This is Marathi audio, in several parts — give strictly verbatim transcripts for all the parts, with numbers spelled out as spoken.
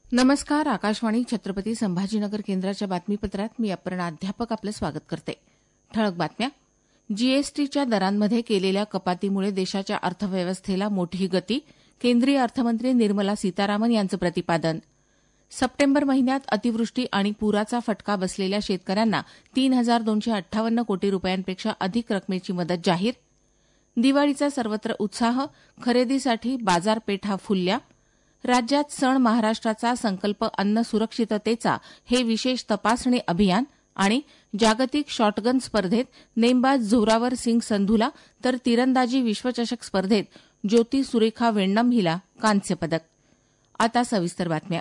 नमस्कार. आकाशवाणी छत्रपती संभाजीनगर केंद्राच्या बातमीपत्रात मी अपर्णा अध्यापक आपलं स्वागत करते. ठळक बातम्या. जीएसटीच्या दरांमध्ये केलेल्या कपातीमुळे देशाच्या अर्थव्यवस्थेला मोठी गती, केंद्रीय अर्थमंत्री निर्मला सीतारामन यांचं प्रतिपादन. सप्टेंबर महिन्यात अतिवृष्टी आणि पुराचा फटका बसलेल्या शेतकऱ्यांना तीन हजार दोनशे अठ्ठावन्न कोटी रुपयांपेक्षा अधिक रकमेची मदत जाहीर. दिवाळीचा सर्वत्र उत्साह, खरेदीसाठी बाजारपेठा फुलल्या. राज्यात सण महाराष्ट्राचा संकल्प अन्न सुरक्षिततेचा हे विशेष तपासणी अभियान. आणि जागतिक शॉटगन स्पर्धेत नेमबाज झोरावर सिंग संधूला तर तिरंदाजी विश्वचषक स्पर्धेत ज्योती सुरेखा वेण्णम हिला कांस्य पदक. आता सविस्तर बातम्या.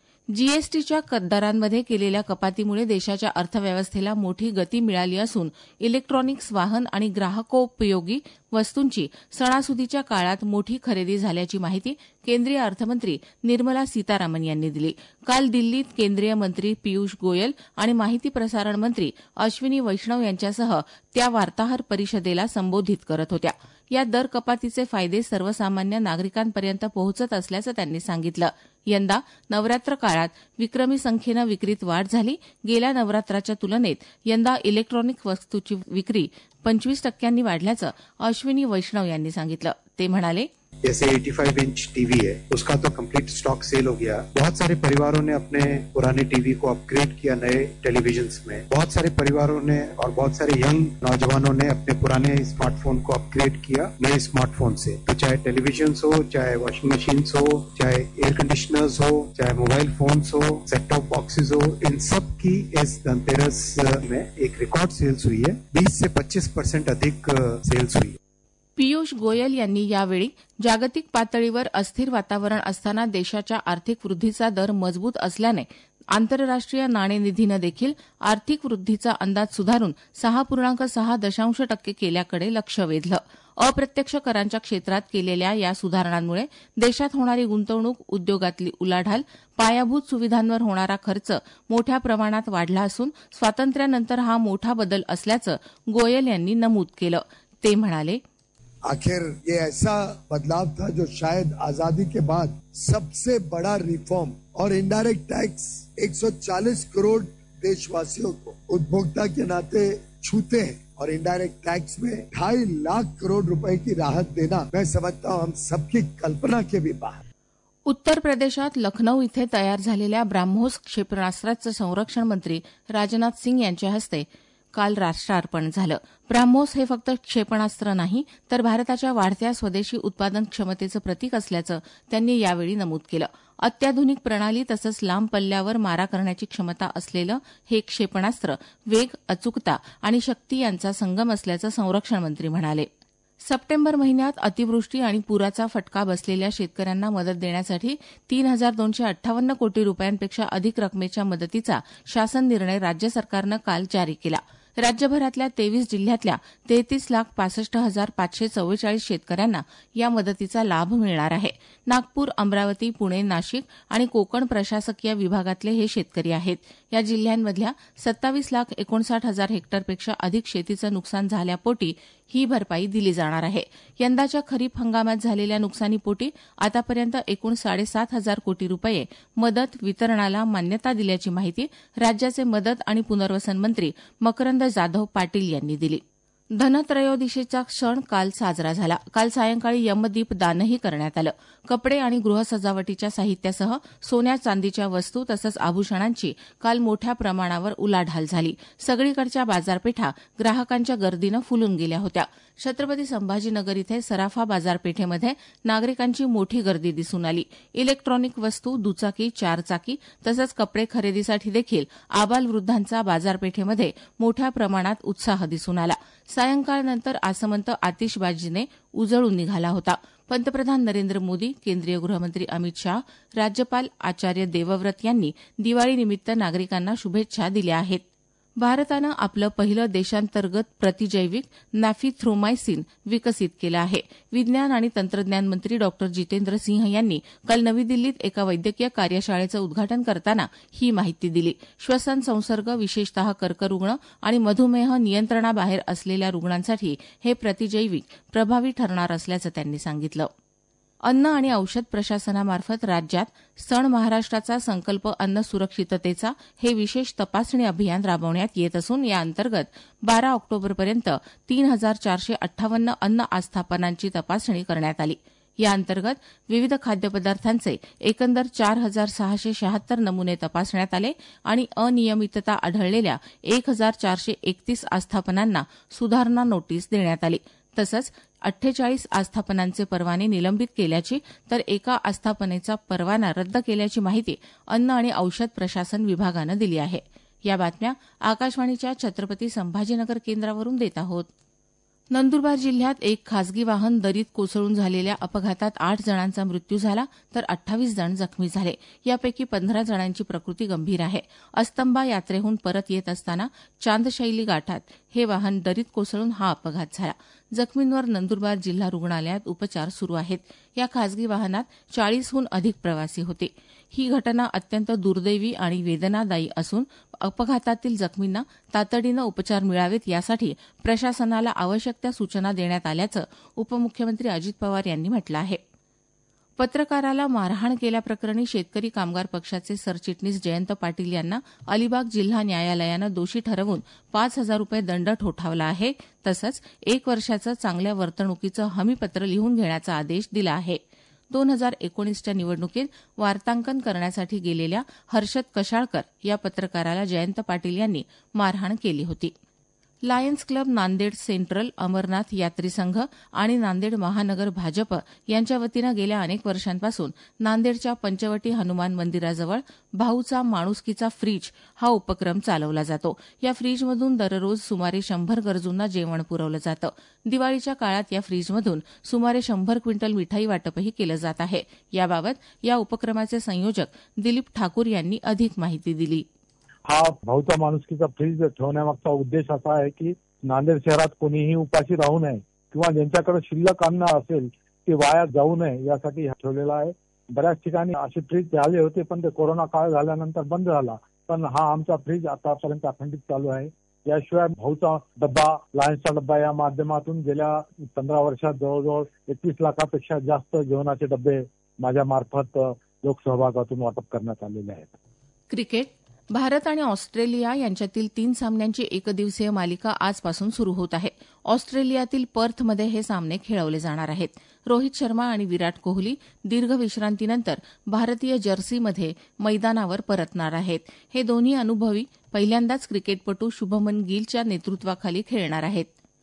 जीएसटीच्या दरांमध्ये केलेल्या कपातीमुळे देशाच्या अर्थव्यवस्थेला मोठी गती मिळाली असून इलेक्ट्रॉनिक्स, वाहन आणि ग्राहकोपयोगी वस्तूंची सणासुदीच्या काळात मोठी खरेदी झाल्याची माहिती केंद्रीय अर्थमंत्री निर्मला सीतारामन यांनी दिली. काल दिल्लीत केंद्रीय मंत्री पियुष गोयल आणि माहिती प्रसारण मंत्री अश्विनी वैष्णव यांच्यासह त्या वार्ताहर परिषदेला संबोधित करत होत्या. या दर कपातीचे फायदे सर्वसामान्य नागरिकांपर्यंत पोहोचत असल्याचं त्यांनी सांगितलं. यंदा नवरात्र काळात विक्रमी संख्येनं विक्रीत वाढ झाली. गेल्या नवरात्राच्या तुलनेत यंदा इलेक्ट्रॉनिक वस्तूची विक्री पंचवीस टक्क्यांनी वाढल्याचं अश्विनी वैष्णव यांनी सांगितलं. ते म्हणाले, जैसे पचासी इंच टीवी है, उसका तो कंप्लीट स्टॉक सेल हो गया. बहुत सारे परिवारों ने अपने पुराने टीवी को अपग्रेड किया नए टेलीविजन्स में. बहुत सारे परिवारों ने और बहुत सारे यंग नौजवानों ने अपने पुराने स्मार्टफोन को अपग्रेड किया नए स्मार्टफोन से. तो चाहे टेलीविजन्स हो, चाहे वॉशिंग मशीन्स हो, चाहे एयर कंडीशनर्स हो, चाहे मोबाइल फोन्स हो, सेट टॉप बॉक्सेस हो, इन सब की इस धनतेरस में एक रिकॉर्ड सेल्स हुई है. बीस से पच्चीस परसेंट अधिक सेल्स हुई है. पियुष गोयल यांनी यावेळी जागतिक पातळीवर अस्थिर वातावरण असताना देशाच्या आर्थिक वृद्धीचा दर मजबूत असल्याने आंतरराष्ट्रीय नाणेनिधीनं देखील आर्थिक वृद्धीचा अंदाज सुधारून सहा पूर्णांक सहा दशांश टक्के केल्याकडे लक्ष वेधलं. अप्रत्यक्ष करांच्या क्षेत्रात केलेल्या या सुधारणांमुळे देशात होणारी गुंतवणूक, उद्योगातली उलाढाल, पायाभूत सुविधांवर होणारा खर्च मोठ्या प्रमाणात वाढला असून स्वातंत्र्यानंतर हा मोठा बदल असल्याचं गोयल यांनी नमूद केलं. ते म्हणाले, आखिर ये ऐसा बदलाव था जो शायद आजादी के बाद सबसे बड़ा रिफॉर्म और इनडायरेक्ट टैक्स एक सौ चालीस करोड़ देशवासियों को उपभोक्ता के नाते छूते हैं और इनडायरेक्ट टैक्स में ढाई लाख करोड़ रुपए की राहत देना मैं समझता हूँ हम सबकी कल्पना के भी बाहर. उत्तर प्रदेशात लखनौ इथे तयार झालेल्या ब्राह्मोस क्षेपणास्त्राचं संरक्षण मंत्री राजनाथ सिंग यांच्या हस्ते काल राष्ट्रार्पण झालं. ब्राह्मोस हे फक्त क्षेपणास्त्र नाही तर भारताच्या वाढत्या स्वदेशी उत्पादन क्षमतेचं प्रतीक असल्याचं त्यांनी यावेळी नमूद केलं. अत्याधुनिक प्रणाली तसंच लांब पल्ल्यावर मारा करण्याची क्षमता असलेलं हे क्षेपणास्त्र वेग, अचूकता आणि शक्ती यांचा संगम असल्याचं संरक्षण मंत्री म्हणाले. सप्टेंबर महिन्यात अतिवृष्टी आणि पुराचा फटका बसलेल्या शेतकऱ्यांना मदत देण्यासाठी तीन हजार दोनशे अठ्ठावन्न कोटी रुपयांपेक्षा अधिक रकमेच्या मदतीचा शासन निर्णय राज्य सरकारनं काल जारी केला. राज्यभरातल्या तेवीस जिल्ह्यातल्या तेहतीस लाख पासष्ट हजार पाचशे चव्वेचाळीस शेतकऱ्यांना या मदतीचा लाभ मिळणार आहे. नागपूर, अमरावती, पुणे, नाशिक आणि कोकण प्रशासकीय विभागातले हे शेतकरी आहेत. या जिल्ह्यांमधल्या सत्तावीस लाख एकोणसाठ हजार हेक्टरपेक्षा अधिक शेतीचं नुकसान झाल्यापोटी ही भरपाई दिली जाणार आहे. यंदाच्या खरीप हंगामात झालेल्या नुकसानीपोटी आतापर्यंत एकूण साडेसात हजार कोटी रुपये मदत वितरणाला मान्यता दिल्याची माहिती राज्याचे मदत आणि पुनर्वसन मंत्री मकरंद जाधव पाटील यांनी दिली. धनत्रयोदशीचा सण काल साजरा झाला. काल सायंकाळी यमदीप दानही करण्यात आलं. कपडे आणि गृहसजावटीच्या साहित्यासह सोन्या चांदीच्या वस्तू तसंच आभूषणांची काल मोठ्या प्रमाणावर उलाढाल झाली. सगळीकडच्या बाजारपेठा ग्राहकांच्या गर्दीनं फुलून गेल्या होत्या. छत्रपती संभाजीनगर इथे सराफा बाजारपेठेमध्ये नागरिकांची मोठी गर्दी दिसून आली. इलेक्ट्रॉनिक वस्तू, दुचाकी, चारचाकी तसंच कपडे खरेदीसाठी देखील आबालवृद्धांचा बाजारपेठेमध्ये मोठ्या प्रमाणात उत्साह दिसून आला. सायंकाळनंतर आसमंत आतिषबाजीने उजळून निघाला होता. पंतप्रधान नरेंद्र मोदी, केंद्रीय गृहमंत्री अमित शाह, राज्यपाल आचार्य देवव्रत यांनी दिवाळीनिमित्त नागरिकांना शुभेच्छा दिल्या आहेत. भारतानं आपलं पहिलं देशांतर्गत प्रतिजैविक नॅफिथ्रोमायसिन विकसित केलं आहे. विज्ञान आणि तंत्रज्ञान मंत्री डॉक्टर जितेंद्र सिंह यांनी काल नवी दिल्लीत एका वैद्यकीय कार्यशाळेचं उद्घाटन करताना ही माहिती दिली. श्वसन संसर्ग, विशेषतः कर्करुग्ण आणि मधुमेह नियंत्रणाबाहेर असलेल्या रुग्णांसाठी हे प्रतिजैविक प्रभावी ठरणार असल्याचं त्यांनी सांगितलं. अन्न आणि औषध प्रशासनामार्फत राज्यात सण महाराष्ट्राचा संकल्प अन्न सुरक्षिततेचा हे विशेष तपासणी अभियान राबवण्यात येत असून या अंतर्गत बारा ऑक्टोबरपर्यंत तीन हजार चारशे अठ्ठावन्न अन्न आस्थापनांची तपासणी करण्यात आली. या अंतर्गत विविध खाद्यपदार्थांचे एकंदर चार हजार सहाशे शहात्तर नमुने तपासण्यात आले आणि अनियमितता आढळलेल्या एक हजार चारशे एकतीस आस्थापनांना सुधारणा नोटीस देण्यात आली. तसंच अठ्ठेचाळीस आस्थापनांचे परवाने निलंबित केल्याची तर एका आस्थापनेचा परवाना रद्द केल्याची माहिती अन्न आणि औषध प्रशासन विभागानं दिली आहे. या बातम्या आकाशवाणीच्या छत्रपती संभाजीनगर केंद्रावरून देत आहोत. नंदुरबार जिल्ह्यात एक खासगी वाहन दरीत कोसळून झालेल्या अपघातात आठ जणांचा मृत्यू झाला तर अठ्ठावीस जण जखमी झाले. यापैकी पंधरा जणांची प्रकृती गंभीर आहे. अस्तंबा यात्रेहून परत येत असताना चांदशैली गाठात हे वाहन दरीत कोसळून हा अपघात झाला. जखमींवर नंदुरबार जिल्हा रुग्णालयात उपचार सुरू आहेत. या खासगी वाहनात चाळीसहून अधिक प्रवासी होते. ही घटना अत्यंत दुर्दैवी आणि वेदनादायी असून अपघातातील जखमींना तातडीनं उपचार मिळावेत यासाठी प्रशासनाला आवश्यक त्या सूचना देण्यात आल्याचं उपमुख्यमंत्री अजित पवार यांनी म्हटलं आहे. पत्रकाराला मारहाण केल्याप्रकरणी शेतकरी कामगार पक्षाचे सरचिटणीस जयंत पाटील यांना अलिबाग जिल्हा न्यायालयानं दोषी ठरवून पाच हजार रुपये दंड ठोठावला आहे. तसंच एक वर्षाचं चांगल्या वर्तणुकीचं हमीपत्र लिहून घेण्याचा आदेश दिला आहे. दोन हजार एकोणीसच्या निवडणुकीत वार्तांकन करण्यासाठी गेलेल्या हर्षद कशाळकर या पत्रकाराला जयंत पाटील यांनी मारहाण केली होती. Lions club Nanded central Amarnath यात्री संघ आणि नांदेड महानगर भाजप यांच्या वतीनं गेल्या अनेक वर्षांपासून नांदेडच्या पंचवटी हनुमान मंदिराजवळ भाऊचा माणुसकीचा फ्रीज हा उपक्रम चालवला जातो. या फ्रीजमधून दररोज सुमारे शंभर गरजूंना जेवण पुरवलं जातं. दिवाळीच्या काळात या फ्रीजमधून सुमारे शंभर क्विंटल मिठाई वाटपही केलं जात आहे. याबाबत या उपक्रमाचे संयोजक दिलीप ठाकूर यांनी अधिक माहिती दिली. हा भाऊचा माणुसकीचा फ्रीज ठेवण्यामागचा उद्देश असा आहे की नांदेड शहरात कोणीही उपाशी राहू नये किंवा ज्यांच्याकडे शिल्लक अन्न असेल ते वाया जाऊ नये यासाठी ठेवलेला आहे. बऱ्याच ठिकाणी असे फ्रीज आले होते पण ते कोरोना काळ झाल्यानंतर बंद झाला. पण हा आमचा फ्रीज आतापर्यंत अखंडित चालू आहे. याशिवाय भाऊचा डब्बा लायन्सचा डब्बा या माध्यमातून गेल्या पंधरा वर्षात जवळजवळ एकवीस लाखापेक्षा जास्त जेवणाचे डब्बे माझ्या मार्फत लोकसहभागातून वाटप करण्यात आलेले आहेत. क्रिकेट भारत आणि ऑस्ट्रेलिया यांच्यातील तीन सामन्यांची एकदिवसीय मालिका आजपासून सुरू होत आहे. ऑस्ट्रेलियातील पर्थमध्ये हे सामने खेळवले जाणार आहेत. रोहित शर्मा आणि विराट कोहली दीर्घ विश्रांतीनंतर भारतीय जर्सीमध्ये मैदानावर परतणार आहेत. हे दोन्ही अनुभवी पहिल्यांदाच क्रिकेटपटू शुभमन गिलच्या नेतृत्वाखाली खेळणार आहेत.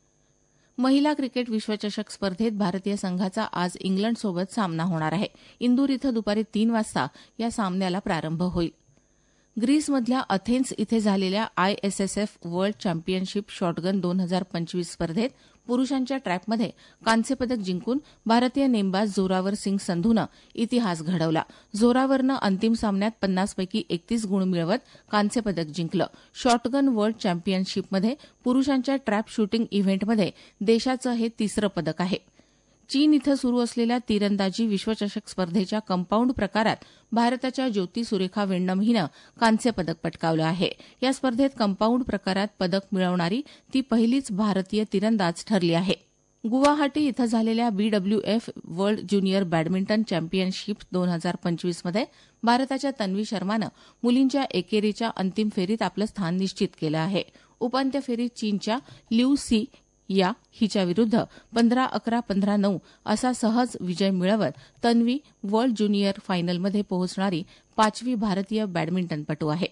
महिला क्रिकेट विश्वचषक स्पर्धेत भारतीय संघाचा आज इंग्लंडसोबत सामना होणार आहे. इंदूर इथं दुपारी तीन वाजता या सामन्याला प्रारंभ होईल. ग्रीसमधल्या अथेन्स इथे झालेल्या आयएसएसएफ वर्ल्ड चॅम्पियनशिप शॉटगन दोन हजार पंचवीस स्पर्धेत पुरुषांच्या ट्रॅपमध्ये कांस्यपदक जिंकून भारतीय नेमबाज जोरावर सिंग संधूनं इतिहास घडवला. जोरावरनं अंतिम सामन्यात पन्नासपैकी एकतीस गुण मिळवत कांस्यपदक जिंकलं. शॉटगन वर्ल्ड चॅम्पियनशिपमध्ये पुरुषांच्या ट्रॅप शूटिंग इव्हेंटमध्ये देशाचं हे तिसरं पदक आहे. चीन इथं सुरू असलेल्या तीरंदाजी विश्वचषक स्पर्धेच्या कंपाऊंड प्रकारात भारताच्या ज्योती सुरेखा वेण्णम हिनं कांस्य पदक पटकावलं आहे. या स्पर्धेत कंपाऊंड प्रकारात पदक मिळवणारी ती पहिलीच भारतीय तिरंदाज ठरली आहे. गुवाहाटी इथं झालेल्या BWF world junior badminton championship दोन हजार पंचवीसमध्ये भारताच्या तन्वी शर्मानं मुलींच्या एकेरीच्या अंतिम फेरीत आपलं स्थान निश्चित केलं आहे. उपांत्य फेरीत चीनच्या लिऊ सी या हिच्याविरुद्ध पंधरा अकरा पंधरा नऊ असा सहज विजय मिळवत तन्वी वर्ल्ड ज्युनियर फायनलमध्ये पोहोचणारी पाचवी भारतीय बॅडमिंटनपटू आहे.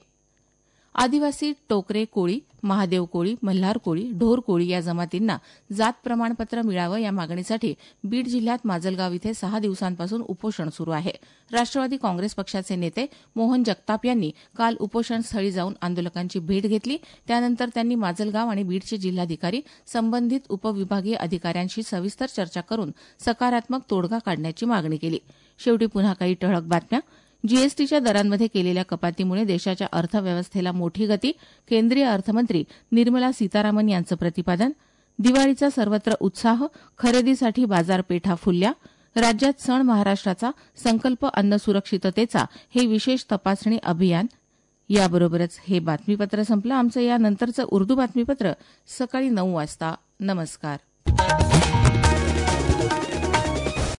आदिवासी टोकरे कोळी, महादेव कोळी, मल्हार कोळी, ढोर कोळी या जमातींना जात प्रमाणपत्र मिळावं या मागणीसाठी बीड जिल्ह्यात माजलगाव इथे सहा दिवसांपासून उपोषण सुरू आहे. राष्ट्रवादी काँग्रेस पक्षाचे नेते मोहन जगताप यांनी काल उपोषणस्थळी जाऊन आंदोलकांची भेट घेतली. त्यानंतर त्यांनी माजलगाव आणि बीडचे जिल्हाधिकारी संबंधित उपविभागीय अधिकाऱ्यांशी सविस्तर चर्चा करून सकारात्मक तोडगा काढण्याची मागणी केली. शेवटी पुन्हा काही ठळक बातम्या. जीएसटीच्या दरांमध्ये केलेल्या कपातीमुळे देशाच्या अर्थव्यवस्थेला मोठी गती. केंद्रीय अर्थमंत्री निर्मला सीतारामन यांचं प्रतिपादन. दिवाळीचा सर्वत्र उत्साह, खरेदीसाठी बाजारपेठा फुलल्या. राज्यात सण महाराष्ट्राचा संकल्प अन्न सुरक्षिततेचा हे विशेष तपासणी अभियान. याबरोबरच हे बातमीपत्र संपलं. आमचं यानंतरचं उर्दू बातमीपत्र सकाळी नऊ वाजता. नमस्कार.